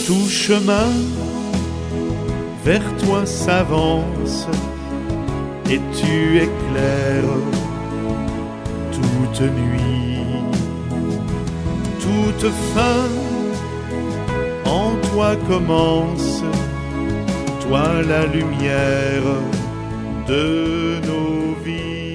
Tout chemin vers toi s'avance et tu éclaires toute nuit. Toute fin en toi commence, toi la lumière de nos vies.